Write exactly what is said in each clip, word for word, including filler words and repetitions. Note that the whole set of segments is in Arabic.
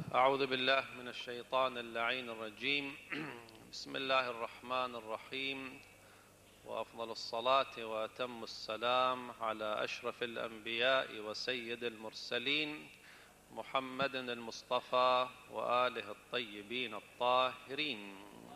أعوذ بالله من الشيطان اللعين الرجيم. بسم الله الرحمن الرحيم، وأفضل الصلاة وأتم السلام على أشرف الأنبياء وسيد المرسلين محمد المصطفى وآله الطيبين الطاهرين.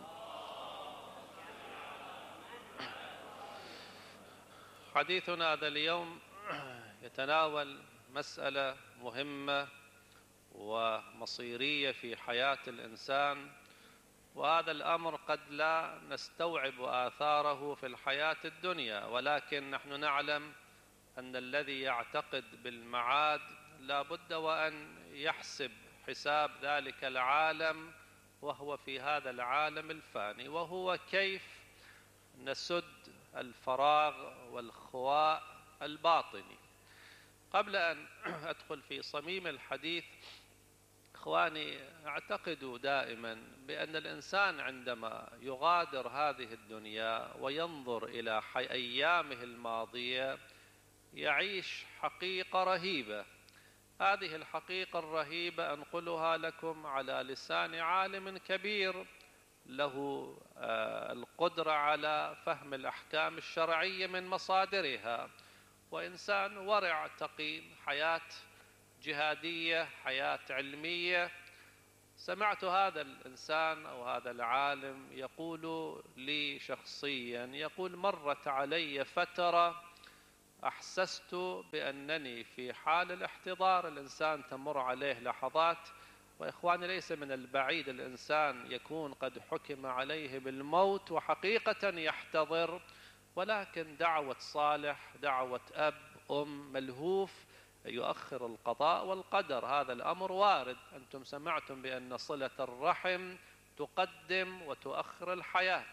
حديثنا هذا اليوم يتناول مسألة مهمة ومصيرية في حياة الإنسان، وهذا الأمر قد لا نستوعب آثاره في الحياة الدنيا، ولكن نحن نعلم أن الذي يعتقد بالمعاد لا بد وأن يحسب حساب ذلك العالم وهو في هذا العالم الفاني، وهو كيف نسد الفراغ والخواء الباطني. قبل أن أدخل في صميم الحديث، إخواني، أعتقد دائما بأن الإنسان عندما يغادر هذه الدنيا وينظر إلى حي أيامه الماضية يعيش حقيقة رهيبة. هذه الحقيقة الرهيبة أنقلها لكم على لسان عالم كبير له القدرة على فهم الأحكام الشرعية من مصادرها، وإنسان ورع تقي، حياة جهادية، حياة علمية. سمعت هذا الإنسان أو هذا العالم يقول لي شخصيا، يقول: مرت علي فترة أحسست بأنني في حال الاحتضار. الإنسان تمر عليه لحظات، وإخواني ليس من البعيد الإنسان يكون قد حكم عليه بالموت وحقيقة يحتضر، ولكن دعوة صالح، دعوة أب أم ملهوف يؤخر القضاء والقدر. هذا الأمر وارد. أنتم سمعتم بأن صلة الرحم تقدم وتؤخر الحياة.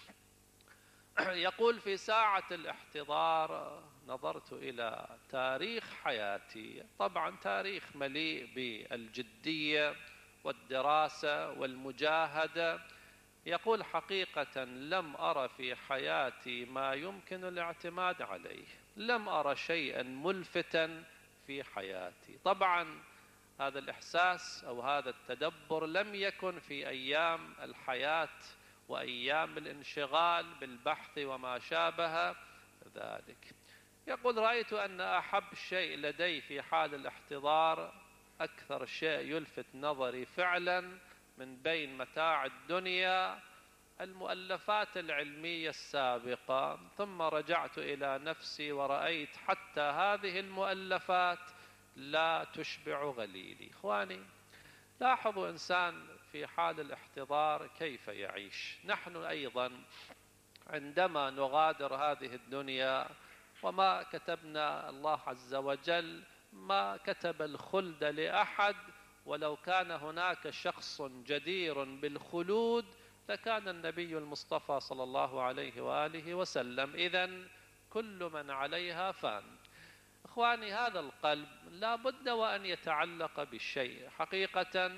يقول: في ساعة الاحتضار نظرت إلى تاريخ حياتي، طبعا تاريخ مليء بالجدية والدراسة والمجاهدة. يقول: حقيقة لم أرى في حياتي ما يمكن الاعتماد عليه، لم أرى شيئا ملفتا في حياتي. طبعا هذا الإحساس أو هذا التدبر لم يكن في أيام الحياة وأيام الانشغال بالبحث وما شابه ذلك. يقول: رأيت أن أحب شيء لدي في حال الاحتضار، أكثر شيء يلفت نظري فعلا من بين متاع الدنيا، المؤلفات العلمية السابقة. ثم رجعت إلى نفسي ورأيت حتى هذه المؤلفات لا تشبع غليلي. إخواني، لاحظوا إنسان في حال الاحتضار كيف يعيش. نحن أيضا عندما نغادر هذه الدنيا، وما كتبنا الله عز وجل ما كتب الخلد لأحد، ولو كان هناك شخص جدير بالخلود لكان النبي المصطفى صلى الله عليه وآله وسلم. إذن كل من عليها فان. إخواني، هذا القلب لا بد وأن يتعلق بالشيء. حقيقة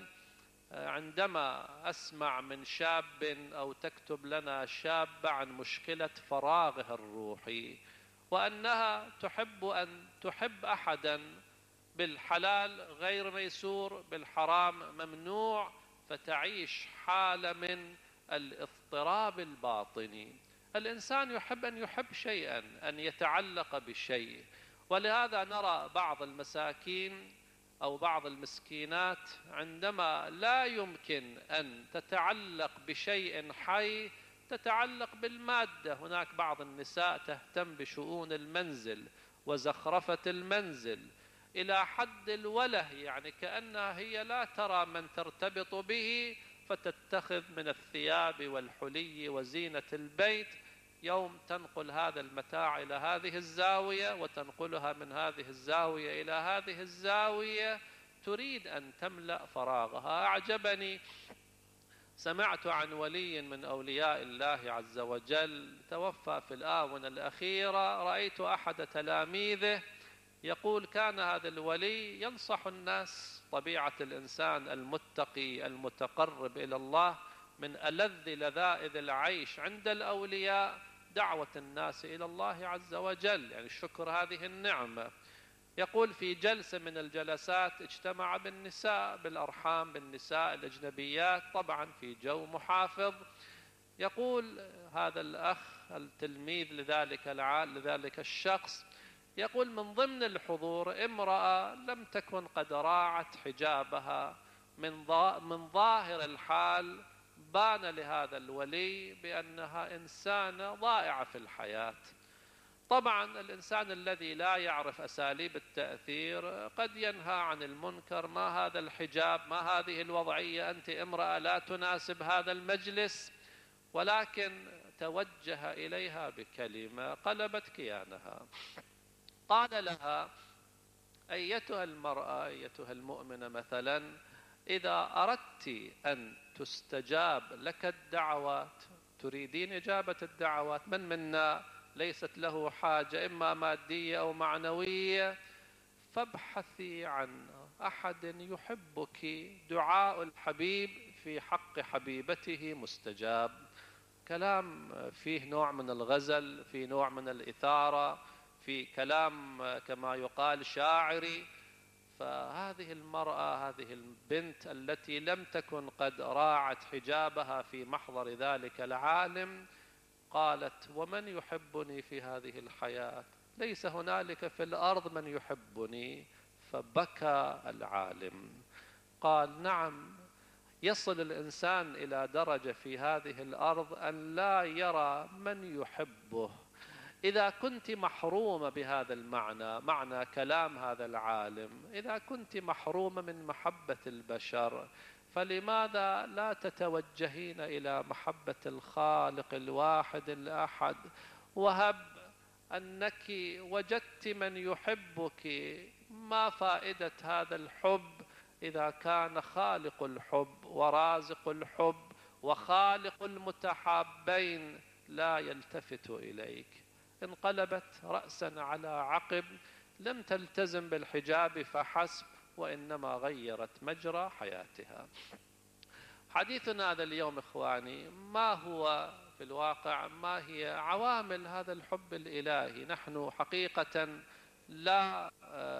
عندما أسمع من شاب أو تكتب لنا شابة عن مشكلة فراغها الروحي، وأنها تحب أن تحب أحدا بالحلال غير ميسور، بالحرام ممنوع، فتعيش حالة من الاضطراب الباطني. الإنسان يحب أن يحب شيئا، أن يتعلق بشيء. ولهذا نرى بعض المساكين أو بعض المسكينات عندما لا يمكن أن تتعلق بشيء حي تتعلق بالمادة. هناك بعض النساء تهتم بشؤون المنزل وزخرفة المنزل إلى حد الوله، يعني كأنها هي لا ترى من ترتبط به، فتتخذ من الثياب والحلي وزينة البيت. يوم تنقل هذا المتاع إلى هذه الزاوية وتنقلها من هذه الزاوية إلى هذه الزاوية، تريد أن تملأ فراغها. أعجبني، سمعت عن ولي من أولياء الله عز وجل توفى في الآونة الأخيرة. رأيت أحد تلاميذه يقول: كان هذا الولي ينصح الناس. طبيعة الإنسان المتقي المتقرب إلى الله من ألذ لذائذ العيش عند الأولياء دعوة الناس إلى الله عز وجل، يعني شكر هذه النعمة. يقول في جلسة من الجلسات اجتمع بالنساء بالأرحام بالنساء الأجنبيات، طبعا في جو محافظ. يقول هذا الأخ التلميذ لذلك العال لذلك الشخص، يقول من ضمن الحضور امرأة لم تكن قد راعت حجابها، من من ظاهر الحال بان لهذا الولي بأنها إنسانة ضائعة في الحياة. طبعا الإنسان الذي لا يعرف أساليب التأثير قد ينهى عن المنكر، ما هذا الحجاب، ما هذه الوضعية، أنت امرأة لا تناسب هذا المجلس، ولكن توجه إليها بكلمة قلبت كيانها. قال لها أيتها المرأة أيتها المؤمنة مثلا، إذا أردت أن تستجاب لك الدعوات، تريدين إجابة الدعوات، من منا ليست له حاجة إما مادية أو معنوية، فابحثي عن أحد يحبك، دعاء الحبيب في حق حبيبته مستجاب. كلام فيه نوع من الغزل، فيه نوع من الإثارة، في كلام كما يقال شاعري. فهذه المرأة هذه البنت التي لم تكن قد راعت حجابها في محضر ذلك العالم قالت ومن يحبني في هذه الحياة؟ ليس هنالك في الأرض من يحبني. فبكى العالم. قال نعم، يصل الإنسان إلى درجة في هذه الأرض أن لا يرى من يحبه. إذا كنت محرومة بهذا المعنى، معنى كلام هذا العالم، إذا كنت محرومة من محبة البشر، فلماذا لا تتوجهين إلى محبة الخالق الواحد الأحد؟ وهب أنك وجدت من يحبك، ما فائدة هذا الحب إذا كان خالق الحب ورازق الحب وخالق المتحابين لا يلتفت إليك؟ انقلبت رأسا على عقب، لم تلتزم بالحجاب فحسب، وإنما غيرت مجرى حياتها. حديثنا هذا اليوم إخواني ما هو في الواقع، ما هي عوامل هذا الحب الإلهي؟ نحن حقيقة لا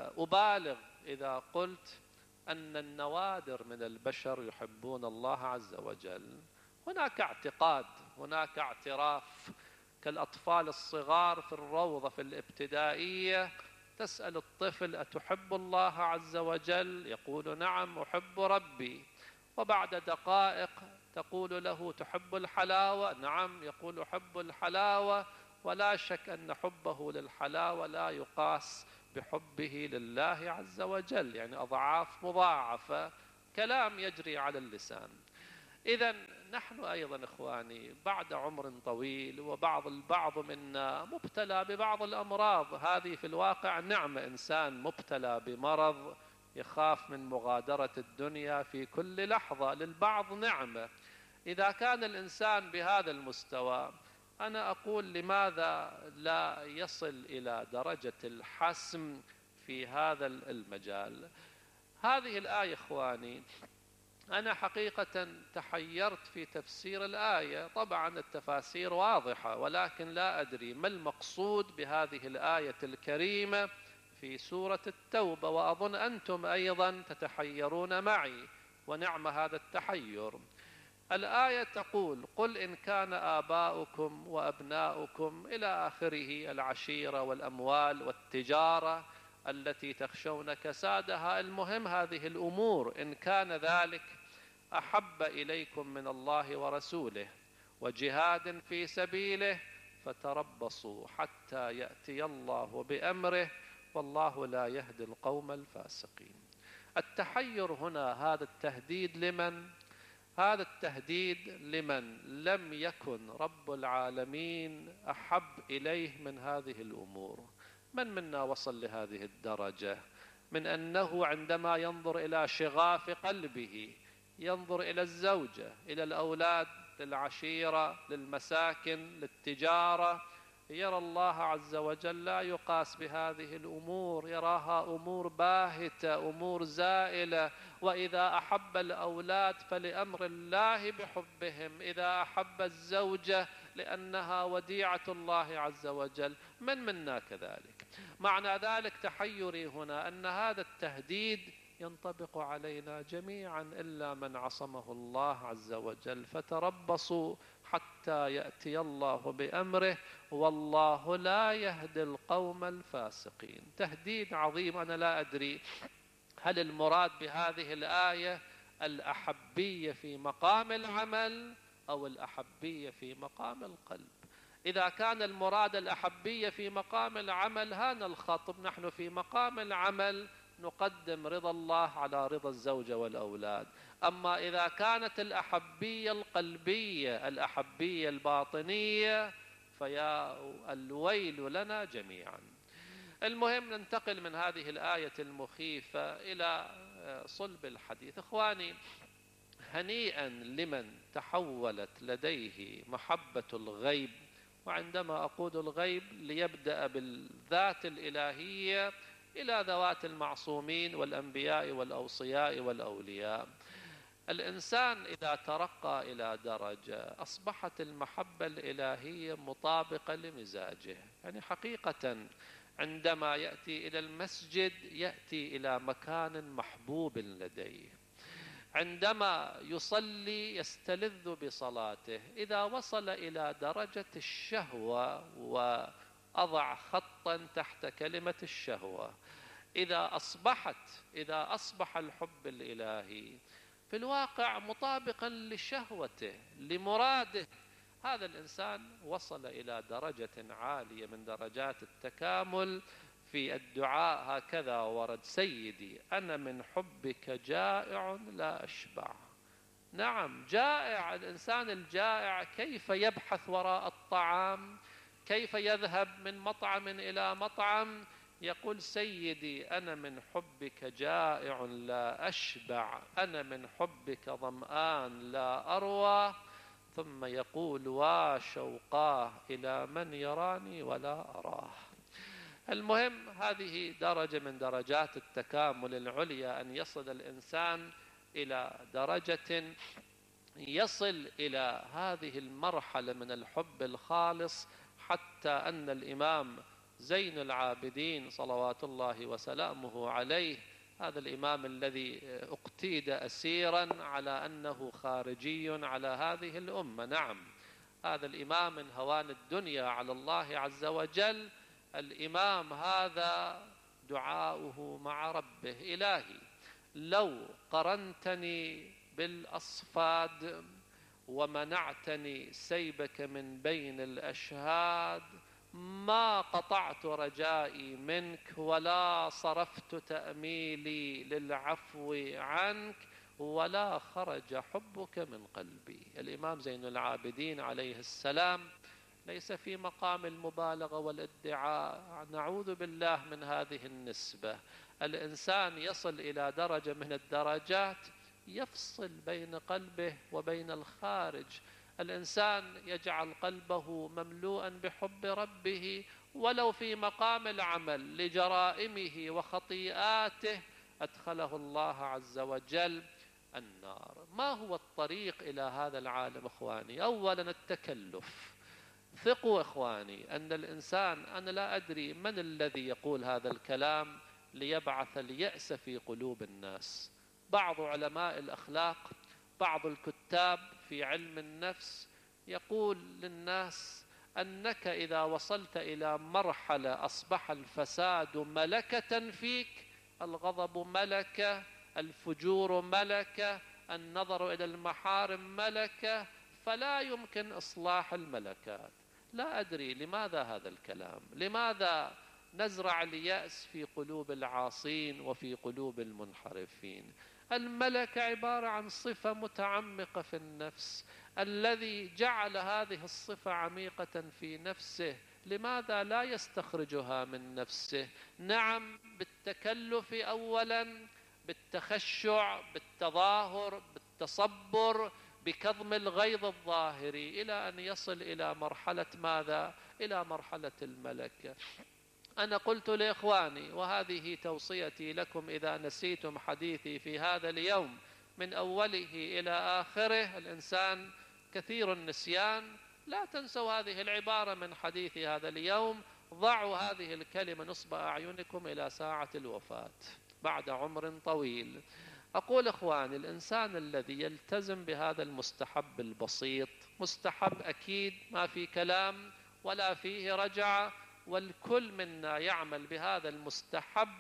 أبالغ إذا قلت أن النوادر من البشر يحبون الله عز وجل. هناك اعتقاد، هناك اعتراف، كالأطفال الصغار في الروضة في الابتدائية، تسأل الطفل أتحب الله عز وجل؟ يقول نعم أحب ربي. وبعد دقائق تقول له تحب الحلاوة؟ نعم يقول أحب الحلاوة. ولا شك أن حبه للحلاوة لا يقاس بحبه لله عز وجل، يعني أضعاف مضاعفة، كلام يجري على اللسان. إذن نحن أيضا إخواني بعد عمر طويل، وبعض البعض منا مبتلى ببعض الأمراض، هذه في الواقع نعمة، إنسان مبتلى بمرض يخاف من مغادرة الدنيا في كل لحظة، للبعض نعمة. إذا كان الإنسان بهذا المستوى، أنا أقول لماذا لا يصل إلى درجة الحسم في هذا المجال؟ هذه الآية إخواني أنا حقيقة تحيرت في تفسير الآية. طبعا التفاسير واضحة، ولكن لا أدري ما المقصود بهذه الآية الكريمة في سورة التوبة، وأظن أنتم أيضا تتحيرون معي، ونعم هذا التحير. الآية تقول قل إن كان آباؤكم وأبناؤكم إلى آخره، العشيرة والأموال والتجارة التي تخشون كسادها، المهم هذه الأمور، إن كان ذلك أحب إليكم من الله ورسوله وجهاد في سبيله فتربصوا حتى يأتي الله بأمره والله لا يهدي القوم الفاسقين. التحير هنا، هذا التهديد لمن؟ هذا التهديد لمن لم يكن رب العالمين أحب إليه من هذه الأمور. من منا وصل لهذه الدرجة من أنه عندما ينظر إلى شغاف قلبه، ينظر إلى الزوجة، إلى الأولاد، للعشيرة، للمساكن، للتجارة، يرى الله عز وجل لا يقاس بهذه الأمور، يراها أمور باهتة، أمور زائلة. وإذا أحب الأولاد فلأمر الله بحبهم، إذا أحب الزوجة لأنها وديعة الله عز وجل. من منا كذلك؟ معنى ذلك تحيري هنا أن هذا التهديد ينطبق علينا جميعا إلا من عصمه الله عز وجل. فتربصوا حتى يأتي الله بأمره والله لا يهدي القوم الفاسقين. تهديد عظيم. أنا لا أدري هل المراد بهذه الآية الأحبية في مقام العمل أو الأحبية في مقام القلب. إذا كان المراد الأحبية في مقام العمل هان الخطب، نحن في مقام العمل نقدم رضا الله على رضا الزوجة والأولاد. أما إذا كانت الأحبية القلبية الأحبية الباطنية فيا الويل لنا جميعا. المهم ننتقل من هذه الآية المخيفة إلى صلب الحديث. إخواني، هنيئا لمن تحولت لديه محبة الغيب. وعندما أقول الغيب ليبدأ بالذات الإلهية إلى ذوات المعصومين والأنبياء والأوصياء والأولياء. الإنسان إذا ترقى إلى درجة أصبحت المحبة الإلهية مطابقة لمزاجه. يعني حقيقة عندما يأتي إلى المسجد يأتي إلى مكان محبوب لديه، عندما يصلي يستلذ بصلاته. إذا وصل إلى درجة الشهوة، وأضع خطا تحت كلمة الشهوة، إذا أصبحت إذا أصبح الحب الإلهي في الواقع مطابقا لشهوته لمراده، هذا الإنسان وصل إلى درجة عالية من درجات التكامل. في الدعاء هكذا ورد: سيدي أنا من حبك جائع لا أشبع. نعم، جائع. الإنسان الجائع كيف يبحث وراء الطعام؟ كيف يذهب من مطعم إلى مطعم؟ يقول: سيدي أنا من حبك جائع لا أشبع، أنا من حبك ظمآن لا أروى. ثم يقول: وشوقاه إلى من يراني ولا أراه. المهم هذه درجة من درجات التكامل العليا، أن يصل الإنسان إلى درجة يصل إلى هذه المرحلة من الحب الخالص، حتى أن الإمام زين العابدين صلوات الله وسلامه عليه، هذا الإمام الذي اقتيد أسيرا على أنه خارجي على هذه الأمة، نعم، هذا الإمام من هوان الدنيا على الله عز وجل، الإمام هذا دعاؤه مع ربه: إلهي لو قرنتني بالأصفاد ومنعتني سيبك من بين الأشهاد ما قطعت رجائي منك ولا صرفت تأميلي للعفو عنك ولا خرج حبك من قلبي. الإمام زين العابدين عليه السلام ليس في مقام المبالغة والادعاء، نعوذ بالله من هذه النسبة. الإنسان يصل إلى درجة من الدرجات يفصل بين قلبه وبين الخارج. الإنسان يجعل قلبه مملوءا بحب ربه ولو في مقام العمل لجرائمه وخطيئاته أدخله الله عز وجل النار. ما هو الطريق إلى هذا العالم إخواني؟ أولا التكلف. ثقوا إخواني أن الإنسان، أنا لا أدري من الذي يقول هذا الكلام ليبعث اليأس في قلوب الناس. بعض علماء الأخلاق، بعض الكتاب في علم النفس يقول للناس أنك إذا وصلت إلى مرحلة أصبح الفساد ملكة فيك، الغضب ملكة، الفجور ملكة، النظر إلى المحارم ملكة، فلا يمكن إصلاح الملكات. لا أدري لماذا هذا الكلام، لماذا نزرع اليأس في قلوب العاصين وفي قلوب المنحرفين؟ الملكة عبارة عن صفة متعمقة في النفس، الذي جعل هذه الصفة عميقة في نفسه لماذا لا يستخرجها من نفسه؟ نعم، بالتكلف أولا، بالتخشع، بالتظاهر، بالتصبر، بكظم الغيظ الظاهري، إلى أن يصل إلى مرحلة ماذا؟ إلى مرحلة الملكة. أنا قلت لإخواني، وهذه توصيتي لكم إذا نسيتم حديثي في هذا اليوم من أوله إلى آخره، الإنسان كثير النسيان، لا تنسوا هذه العبارة من حديثي هذا اليوم: ضعوا هذه الكلمة نصب أعينكم إلى ساعة الوفاة بعد عمر طويل. أقول إخواني، الإنسان الذي يلتزم بهذا المستحب البسيط، مستحب أكيد ما في كلام ولا فيه رجعة، والكل منا يعمل بهذا المستحب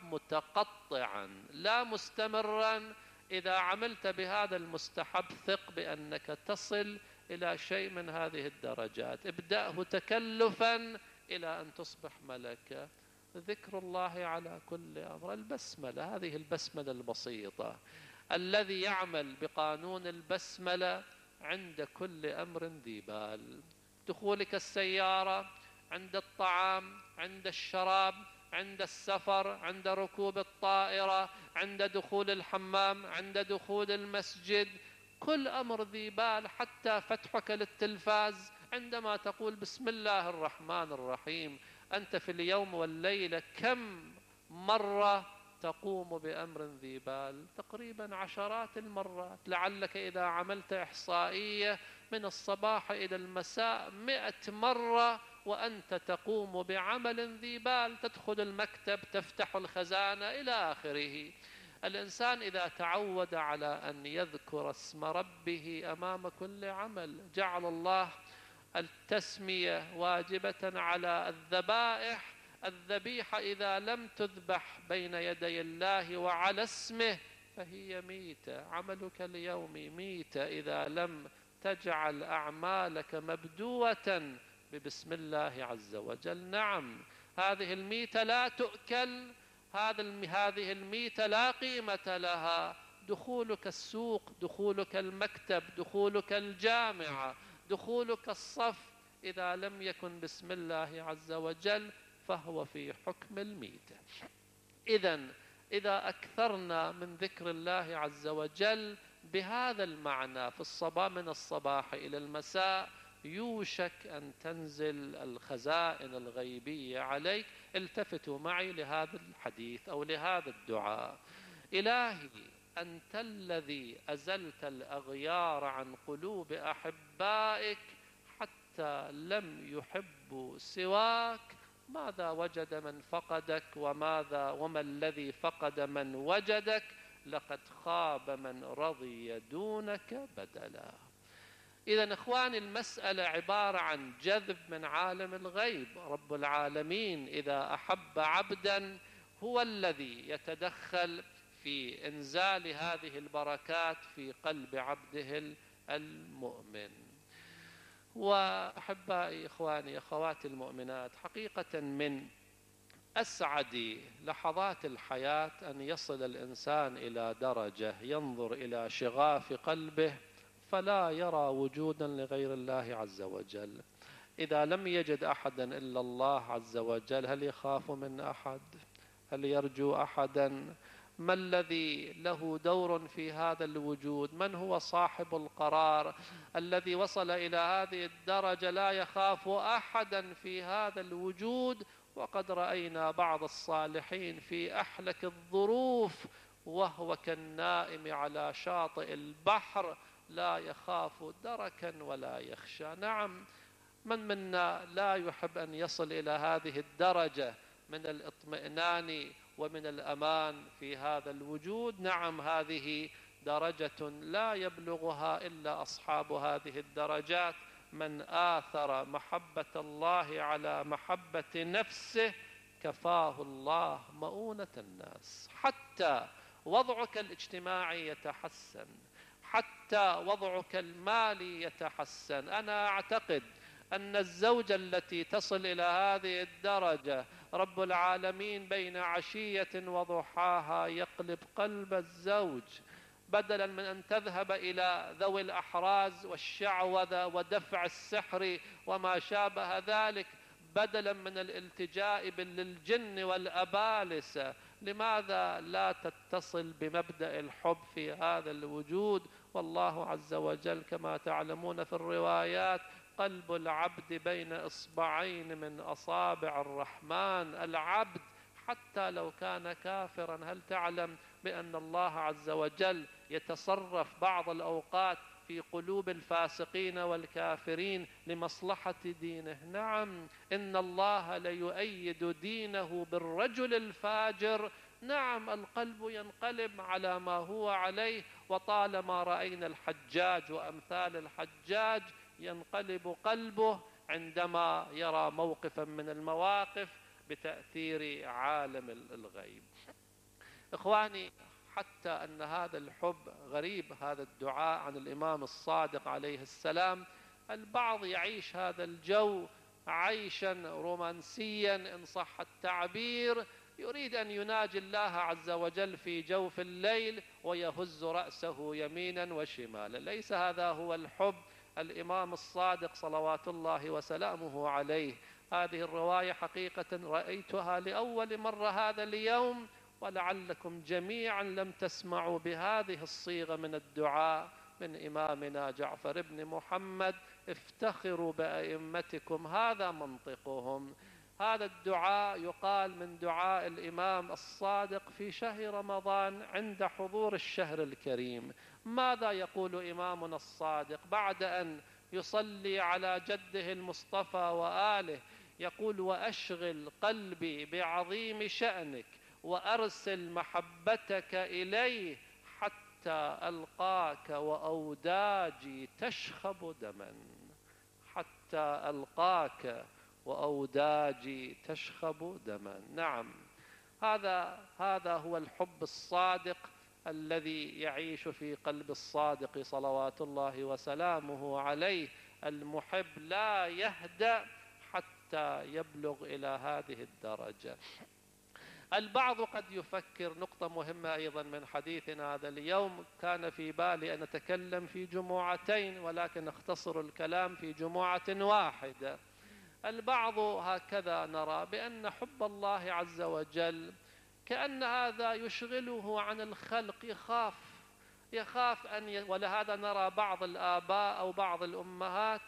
متقطعا لا مستمرا. إذا عملت بهذا المستحب ثق بأنك تصل إلى شيء من هذه الدرجات. ابدأه تكلفا إلى أن تصبح ملكا. ذكر الله على كل أمر، البسملة، هذه البسملة البسيطة، الذي يعمل بقانون البسملة عند كل أمر ذي بال. دخولك السيارة، عند الطعام، عند الشراب، عند السفر، عند ركوب الطائرة، عند دخول الحمام، عند دخول المسجد، كل أمر ذي بال، حتى فتحك للتلفاز عندما تقول بسم الله الرحمن الرحيم. أنت في اليوم والليلة كم مرة تقوم بأمر ذي بال؟ تقريبا عشرات المرات. لعلك إذا عملت إحصائية من الصباح إلى المساء مئة مرة وأنت تقوم بعمل ذي بال. تدخل المكتب، تفتح الخزانة، إلى آخره. الإنسان إذا تعود على أن يذكر اسم ربه أمام كل عمل، جعل الله التسمية واجبة على الذبائح. الذبيحة إذا لم تذبح بين يدي الله وعلى اسمه فهي ميتة. عملك اليومي ميتة إذا لم تجعل أعمالك مبدوة ببسم الله عز وجل. نعم، هذه الميتة لا تؤكل، هذه الميتة لا قيمة لها. دخولك السوق، دخولك المكتب، دخولك الجامعة، دخولك الصف، إذا لم يكن بسم الله عز وجل فهو في حكم الميتة. إذن إذا أكثرنا من ذكر الله عز وجل بهذا المعنى في الصباح، من الصباح إلى المساء، يوشك أن تنزل الخزائن الغيبية عليك. التفتوا معي لهذا الحديث أو لهذا الدعاء. إلهي، أنت الذي أزلت الأغيار عن قلوب أحبائك حتى لم يحبوا سواك. ماذا وجد من فقدك، وماذا وما الذي فقد من وجدك؟ لقد خاب من رضي دونك بدلا. إذن إخواني، المسألة عبارة عن جذب من عالم الغيب. رب العالمين إذا أحب عبدا هو الذي يتدخل في إنزال هذه البركات في قلب عبده المؤمن. وأحبائي، إخواني، أخواتي المؤمنات، حقيقة من أسعد لحظات الحياة أن يصل الإنسان إلى درجة ينظر إلى شغاف قلبه فلا يرى وجودا لغير الله عز وجل. إذا لم يجد أحدا إلا الله عز وجل، هل يخاف من أحد؟ هل يرجو أحدا؟ ما الذي له دور في هذا الوجود؟ من هو صاحب القرار الذي وصل إلى هذه الدرجة لا يخاف أحدا في هذا الوجود؟ وقد رأينا بعض الصالحين في أحلك الظروف وهو كالنائم على شاطئ البحر لا يخاف دركا ولا يخشى. نعم، من منا لا يحب أن يصل إلى هذه الدرجة من الاطمئنان ومن الأمان في هذا الوجود؟ نعم، هذه درجة لا يبلغها إلا أصحاب هذه الدرجات. من آثر محبة الله على محبة نفسه كفاه الله مؤونة الناس. حتى وضعك الاجتماعي يتحسن، حتى وضعك المالي يتحسن. أنا أعتقد أن الزوجة التي تصل إلى هذه الدرجة رب العالمين بين عشية وضحاها يقلب قلب الزوج، بدلا من أن تذهب إلى ذوي الأحراز والشعوذة ودفع السحر وما شابه ذلك، بدلا من الالتجاء للجن والأبالسة. لماذا لا تتصل بمبدأ الحب في هذا الوجود؟ والله عز وجل كما تعلمون في الروايات قلب العبد بين إصبعين من أصابع الرحمن. العبد حتى لو كان كافرا، هل تعلم بأن الله عز وجل يتصرف بعض الأوقات في قلوب الفاسقين والكافرين لمصلحة دينه. نعم، إن الله ليؤيد دينه بالرجل الفاجر. نعم، القلب ينقلب على ما هو عليه، وطالما رأينا الحجاج وأمثال الحجاج ينقلب قلبه عندما يرى موقفا من المواقف بتأثير عالم الغيب. إخواني، حتى أن هذا الحب غريب، هذا الدعاء عن الإمام الصادق عليه السلام، البعض يعيش هذا الجو عيشا رومانسيا إن صح التعبير، يريد أن يناجي الله عز وجل في جوف الليل ويهز رأسه يمينا وشمالا. ليس هذا هو الحب الإمام الصادق صلوات الله وسلامه عليه. هذه الرواية حقيقة رأيتها لأول مرة هذا اليوم، ولعلكم جميعا لم تسمعوا بهذه الصيغة من الدعاء من إمامنا جعفر بن محمد. افتخروا بأئمتكم، هذا منطقهم. هذا الدعاء يقال من دعاء الإمام الصادق في شهر رمضان عند حضور الشهر الكريم. ماذا يقول إمامنا الصادق بعد أن يصلي على جده المصطفى وآله؟ يقول: وأشغل قلبي بعظيم شأنك وأرسل محبتك إليه حتى ألقاك وأوداجي تشخب دما. حتى ألقاك وأوداجي تشخب دما. نعم، هذا هذا هو الحب الصادق الذي يعيش في قلب الصادق صلوات الله وسلامه عليه. المحب لا يهدأ حتى يبلغ إلى هذه الدرجة. البعض قد يفكر، نقطة مهمة أيضا من حديثنا هذا اليوم، كان في بالي أن أتكلم في جمعتين ولكن اختصر الكلام في جمعة واحدة. البعض هكذا نرى بأن حب الله عز وجل كأن هذا يشغله عن الخلق، يخاف يخاف أن ي... ولهذا نرى بعض الآباء أو بعض الأمهات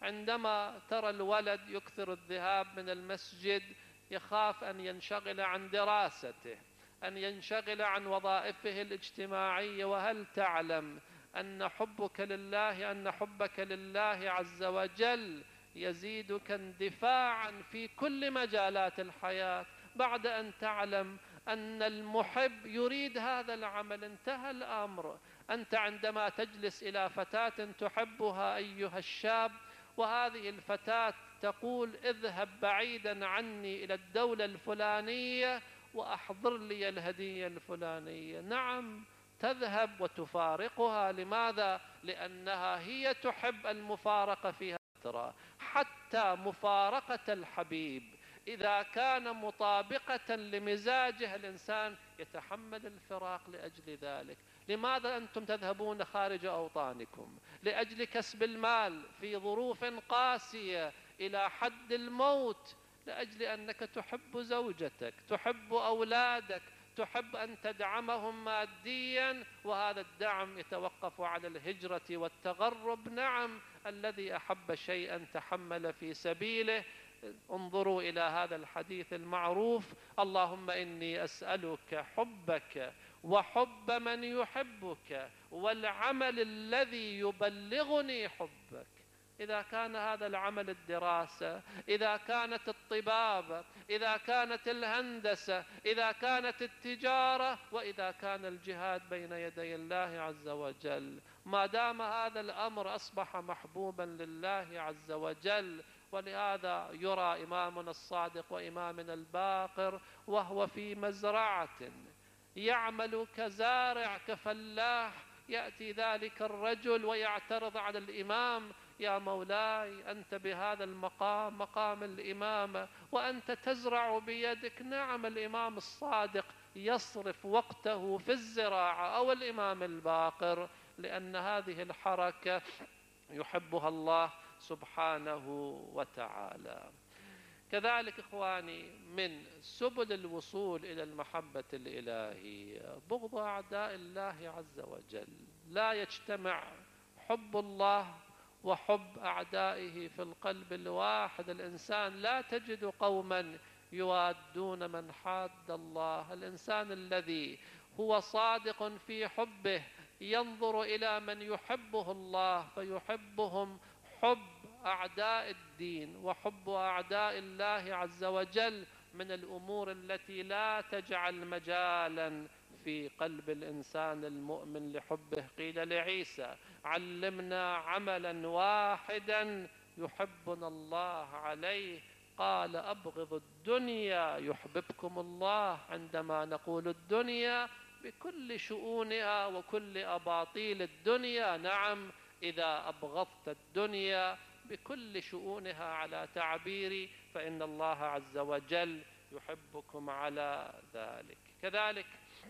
عندما ترى الولد يكثر الذهاب من المسجد يخاف أن ينشغل عن دراسته، أن ينشغل عن وظائفه الاجتماعية. وهل تعلم أن حبك لله أن حبك لله عز وجل يزيدك اندفاعا في كل مجالات الحياة، بعد أن تعلم أن المحب يريد هذا العمل. انتهى الأمر. أنت عندما تجلس إلى فتاة تحبها أيها الشاب، وهذه الفتاة تقول: اذهب بعيدا عني إلى الدولة الفلانية وأحضر لي الهدية الفلانية. نعم، تذهب وتفارقها. لماذا؟ لأنها هي تحب المفارقة فيها. ترى حتى مفارقة الحبيب إذا كان مطابقة لمزاجه الإنسان يتحمل الفراق لأجل ذلك. لماذا أنتم تذهبون خارج أوطانكم لأجل كسب المال في ظروف قاسية إلى حد الموت، لأجل أنك تحب زوجتك، تحب أولادك، تحب أن تدعمهم ماديا، وهذا الدعم يتوقف على الهجرة والتغرب. نعم، الذي أحب شيئا تحمل في سبيله. انظروا إلى هذا الحديث المعروف: اللهم إني أسألك حبك وحب من يحبك والعمل الذي يبلغني حبك. إذا كان هذا العمل الدراسة، إذا كانت الطبابة، إذا كانت الهندسة، إذا كانت التجارة، وإذا كان الجهاد بين يدي الله عز وجل، ما دام هذا الأمر أصبح محبوبا لله عز وجل. ولهذا يرى إمامنا الصادق وإمامنا الباقر وهو في مزرعة يعمل كزارع كفلاح، يأتي ذلك الرجل ويعترض على الإمام: يا مولاي، أنت بهذا المقام مقام الإمامة وأنت تزرع بيدك. نعم، الإمام الصادق يصرف وقته في الزراعة، أو الإمام الباقر، لأن هذه الحركة يحبها الله سبحانه وتعالى. كذلك إخواني، من سبل الوصول إلى المحبة الإلهية بغض أعداء الله عز وجل. لا يجتمع حب الله وحب أعدائه في القلب الواحد. الإنسان لا تجد قوما يوادون من حاد الله. الإنسان الذي هو صادق في حبه ينظر إلى من يحبه الله فيحبهم حب أعداء الدين وحب أعداء الله عز وجل من الأمور التي لا تجعل مجالا في قلب الإنسان المؤمن لحبه. قيل لعيسى: علمنا عملا واحدا يحبنا الله عليه، قال: أبغض الدنيا يحببكم الله. عندما نقول الدنيا بكل شؤونها وكل أباطيل الدنيا، نعم، إذا أبغضت الدنيا بكل شؤونها على تعبيري فإن الله عز وجل يحبكم على ذلك. كذلك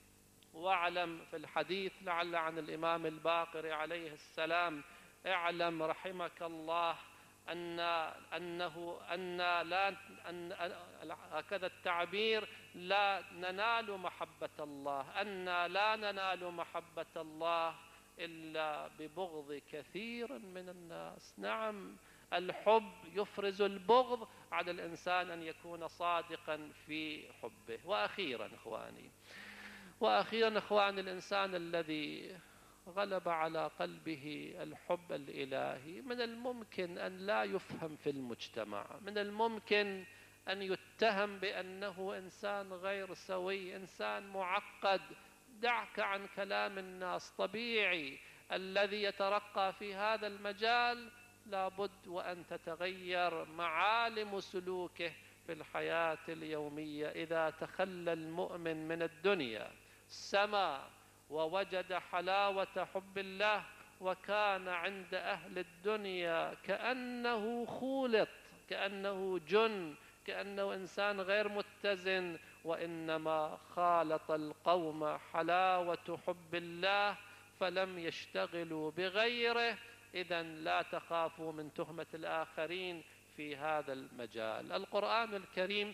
واعلم في الحديث لعل عن الإمام الباقر عليه السلام: اعلم رحمك الله أن أنه أن لا أن هكذا التعبير لا ننال محبة الله، أن لا ننال محبة الله إلا ببغض كثير من الناس. نعم، الحب يفرز البغض على الإنسان أن يكون صادقا في حبه. وأخيرا إخواني وأخيرا إخواني الإنسان الذي غلب على قلبه الحب الإلهي من الممكن أن لا يفهم في المجتمع، من الممكن أن يتهم بأنه إنسان غير سوي، إنسان معقد. دعك عن كلام الناس. طبيعي الذي يترقى في هذا المجال لابد وأن تتغير معالم سلوكه في الحياة اليومية. إذا تخلى المؤمن من الدنيا سما ووجد حلاوة حب الله وكان عند أهل الدنيا كأنه خولط، كأنه جن، كأنه إنسان غير متزن، وإنما خالط القوم حلاوة حب الله فلم يشتغلوا بغيره. إذن لا تخافوا من تهمة الآخرين في هذا المجال. القرآن الكريم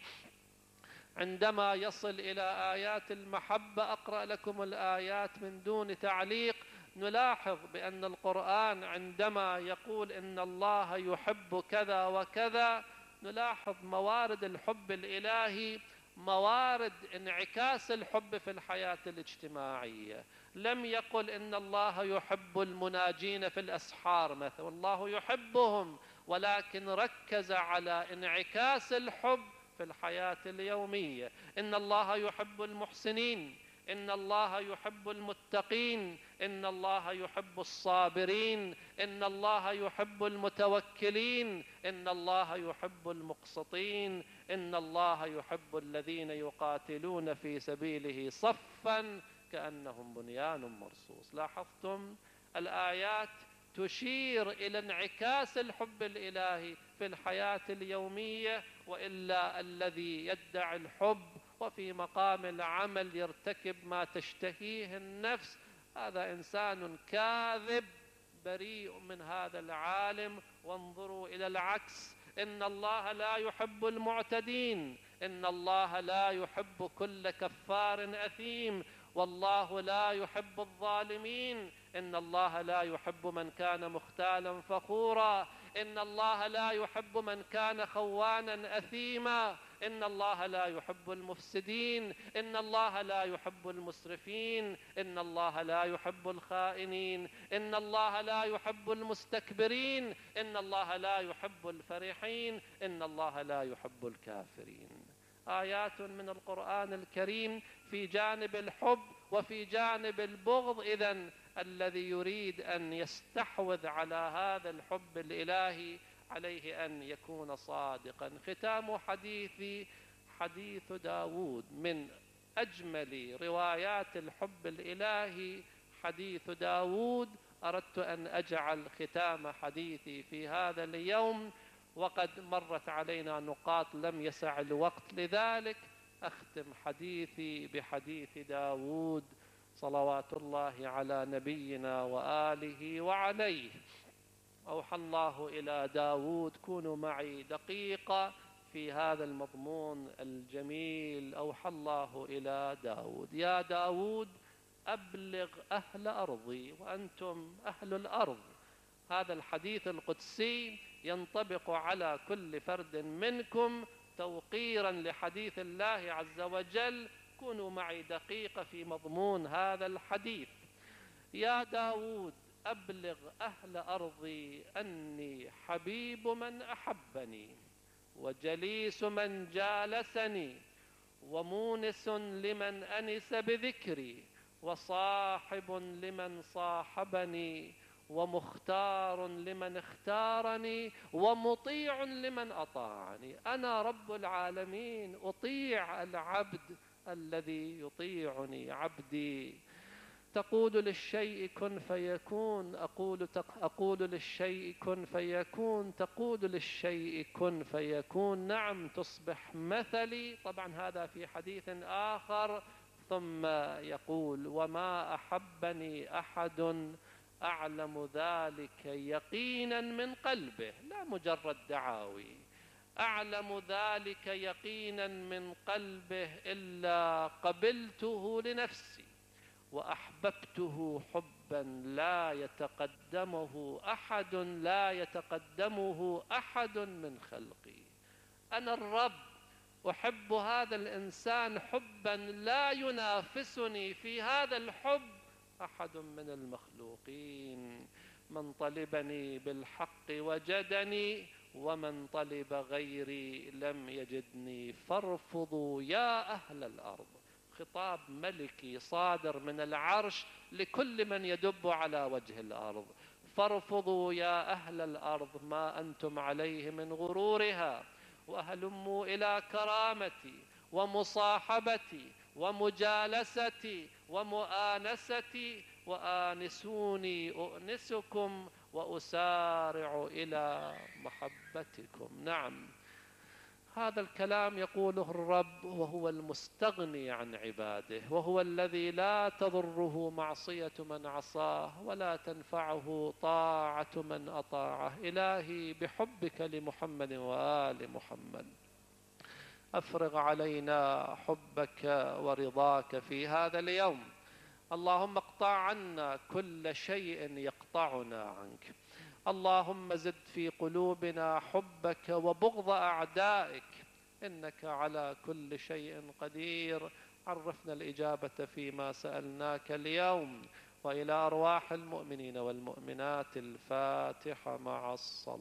عندما يصل إلى آيات المحبة، أقرأ لكم الآيات من دون تعليق، نلاحظ بأن القرآن عندما يقول إن الله يحب كذا وكذا، نلاحظ موارد الحب الإلهي، موارد انعكاس الحب في الحياة الاجتماعية. لم يقل إن الله يحب المناجين في الأسحار مثلا، والله يحبهم، ولكن ركز على انعكاس الحب في الحياة اليومية. إن الله يحب المحسنين، إن الله يحب المتقين، إن الله يحب الصابرين، إن الله يحب المتوكلين، إن الله يحب المقسطين، إن الله يحب الذين يقاتلون في سبيله صفا كأنهم بنيان مرصوص. لاحظتم الآيات تشير إلى انعكاس الحب الإلهي في الحياة اليومية. وإلا الذي يدعي الحب وفي مقام العمل يرتكب ما تشتهيه النفس، هذا إنسان كاذب بريء من هذا العالم. وانظروا إلى العكس: إن الله لا يحب المعتدين، إن الله لا يحب كل كفار أثيم، والله لا يحب الظالمين، إن الله لا يحب من كان مختالا فخورا، إن الله لا يحب من كان خوانا أثيما، إن الله لا يحب المفسدين، إن الله لا يحب المسرفين، إن الله لا يحب الخائنين، إن الله لا يحب المستكبرين، إن الله لا يحب الفرحين، إن الله لا يحب الكافرين. آيات من القرآن الكريم في جانب الحب وفي جانب البغض. إذن الذي يريد أن يستحوذ على هذا الحب الإلهي عليه أن يكون صادقا. ختام حديثي حديث داود، من أجمل روايات الحب الإلهي حديث داود. أردت أن أجعل ختام حديثي في هذا اليوم، وقد مرت علينا نقاط لم يسع الوقت، لذلك أختم حديثي بحديث داود صلوات الله على نبينا وآله وعليه. أوحى الله إلى داود: كونوا معي دقيقة في هذا المضمون الجميل. أوحى الله إلى داود: يا داود أبلغ أهل أرضي وأنتم أهل الأرض. هذا الحديث القدسي ينطبق على كل فرد منكم توقيرا لحديث الله عز وجل. كونوا معي دقيقة في مضمون هذا الحديث. يا داود أبلغ أهل أرضي أني حبيب من أحبني، وجليس من جالسني، ومونس لمن أنس بذكري، وصاحب لمن صاحبني، ومختار لمن اختارني، ومطيع لمن أطاعني. أنا رب العالمين، أطيع العبد الذي يطيعني عبدي. تقول للشيء كن فيكون، أقول, أقول للشيء كن فيكون، تقول للشيء كن فيكون. نعم تصبح مثلي. طبعا هذا في حديث آخر. ثم يقول وما أحبني أحد أعلم ذلك يقينا من قلبه، لا مجرد دعاوي، أعلم ذلك يقينا من قلبه إلا قبلته لنفسي وأحببته حبا لا يتقدمه أحد لا يتقدمه أحد من خلقي. أنا الرب أحب هذا الإنسان حبا لا ينافسني في هذا الحب أحد من المخلوقين. من طلبني بالحق وجدني، ومن طلب غيري لم يجدني. فارفضوا يا أهل الأرض. خطاب ملكي صادر من العرش لكل من يدب على وجه الأرض. فارفضوا يا أهل الأرض ما أنتم عليه من غرورها، وهلموا إلى كرامتي ومصاحبتي ومجالستي ومؤانستي، وآنسوني أؤنسكم وأسارع إلى محبتكم. نعم، هذا الكلام يقوله الرب وهو المستغني عن عباده، وهو الذي لا تضره معصية من عصاه ولا تنفعه طاعة من أطاعه. إلهي بحبك لمحمد وآل محمد أفرغ علينا حبك ورضاك في هذا اليوم. اللهم اقطع عنا كل شيء يقطعنا عنك. اللهم زد في قلوبنا حبك وبغض أعدائك، إنك على كل شيء قدير. عرفنا الإجابة فيما سألناك اليوم. وإلى أرواح المؤمنين والمؤمنات الفاتحة مع الصلاة.